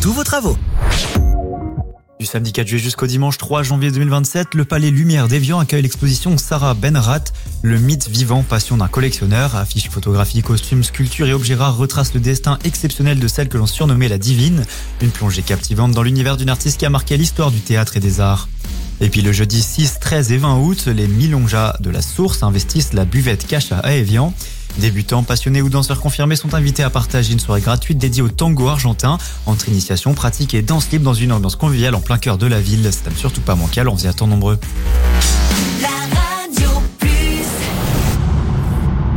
tous vos travaux. Du samedi 4 juillet jusqu'au dimanche 3 janvier 2027, le Palais Lumière d'Évian accueille l'exposition Sarah Benrat, le mythe vivant, passion d'un collectionneur. Affiches, photographies, costumes, sculptures et objets rares retracent le destin exceptionnel de celle que l'on surnommait la divine. Une plongée captivante dans l'univers d'une artiste qui a marqué l'histoire du théâtre et des arts. Et puis le jeudi 6, 13 et 20 août, les Milongas de la Source investissent la buvette Cacha à Évian. Débutants, passionnés ou danseurs confirmés sont invités à partager une soirée gratuite dédiée au tango argentin, entre initiation, pratique et danse libre dans une ambiance conviviale en plein cœur de la ville. C'est à ne surtout pas manquer, alors on s'y attend nombreux.